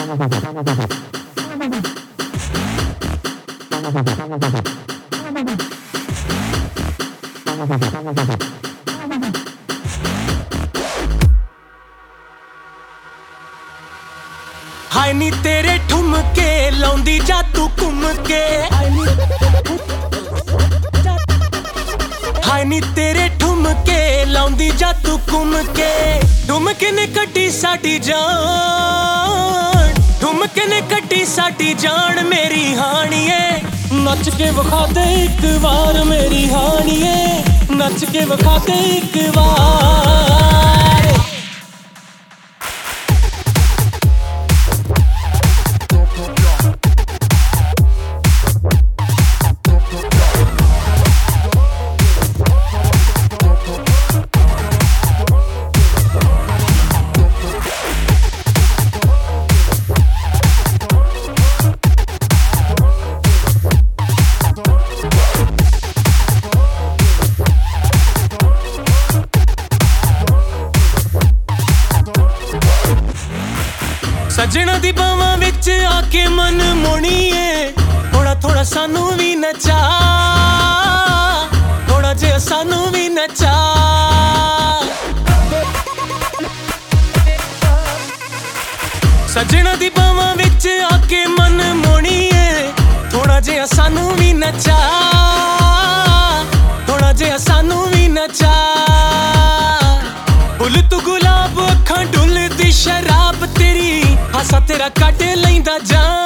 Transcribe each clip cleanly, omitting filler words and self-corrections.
ਹਾਏ ਨੀ ਤੇਰੇ ਠੁਮਕੇ ਲਾਉਂਦੀ ਜਾ ਤੂੰ ਘੁੰਮ ਕੇ ਹਾਏ ਨੀ ਤੇਰੇ ਠੁਮਕੇ ਲਾਉਂਦੀ ਜਾ ਤੂੰ ਘੁੰਮ ਕੇ ਠੁਮਕੇ ਨੇ ਕੱਢੀ ਸਾਡੀ ਜਾਨ ਠੁਮਕੇ ਨੇ ਕੱਢੀ ਸਾਡੀ ਜਾਨ ਮੇਰੀ ਹਾਣੀਏ ਨੱਚ ਕੇ ਵਿਖਾ ਦੇ ਇੱਕ ਵਾਰ ਮੇਰੀ ਹਾਣੀਏ ਨੱਚ ਕੇ ਵਿਖਾ ਦੇ ਇੱਕ ਵਾਰ ਸੱਜਣਾ ਦੀ ਬਾਵਾਂ ਵਿੱਚ ਆ ਕੇ ਮਨ ਮੋਣੀਏ ਥੋੜਾ ਥੋੜਾ ਸਾਨੂੰ ਵੀ ਨਚਾ ਥੋੜਾ ਜਿਹਾ ਸਾਨੂੰ ਵੀ ਨਚਾ ਸੱਜਣਾ ਦੀ ਬਾਵਾਂ ਵਿੱਚ ਆ ਕੇ ਮਨ ਮੋਣੀਏ ਥੋੜਾ ਜਿਹਾ ਸਾਨੂੰ ਵੀ ਨਚਾ ਥੋੜਾ ਜਿਹਾ ਸਾਨੂੰ ਵੀ ਨਚਾ ਬੁੱਲ ਤੂੰ ਗੁਲਾਬ ਅੱਖਾਂ ਡੁੱਲਦੀ ਸ਼ਰਾਬ ਤੇਰੀ ਹਾਸਾ ਤੇਰਾ ਕੱਢ ਲੈਂਦਾ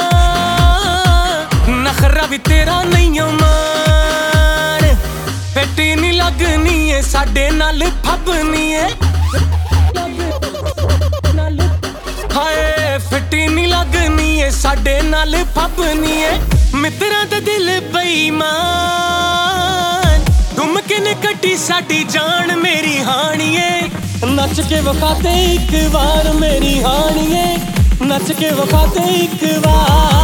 ਜਾਨ ਨਖਰਾ ਵੀ ਤੇਰਾ ਨਹੀਂ ਮਾਰ ਫੱਟੀ ਨੀ ਲੱਗਣੀ ਏ ਸਾਡੇ ਨਾਲ ਫੱਬਨੀ ਏ ਹਾਏ ਫੱਟੀ ਨੀ ਲੱਗਣੀ ਏ ਸਾਡੇ ਨਾਲ ਫੱਬਨੀ ਏ ਮਿੱਤਰਾਂ ਦਾ ਦਿਲ ਬੇਈਮਾਨ ਠੁਮਕੇ ਨੇ ਕੱਢੀ ਸਾਡੀ ਜਾਨ ਮੇਰੀ ਹਾਣੀਏ ਨੱਚ ਕੇ ਵਿਖਾ ਦੇ ਇੱਕ ਵਾਰ ਮੇਰੀ ਹਾਣੀਏ ਨੱਚ ਕੇ ਵਿਖਾ ਦੇ ਇੱਕ ਵਾਰ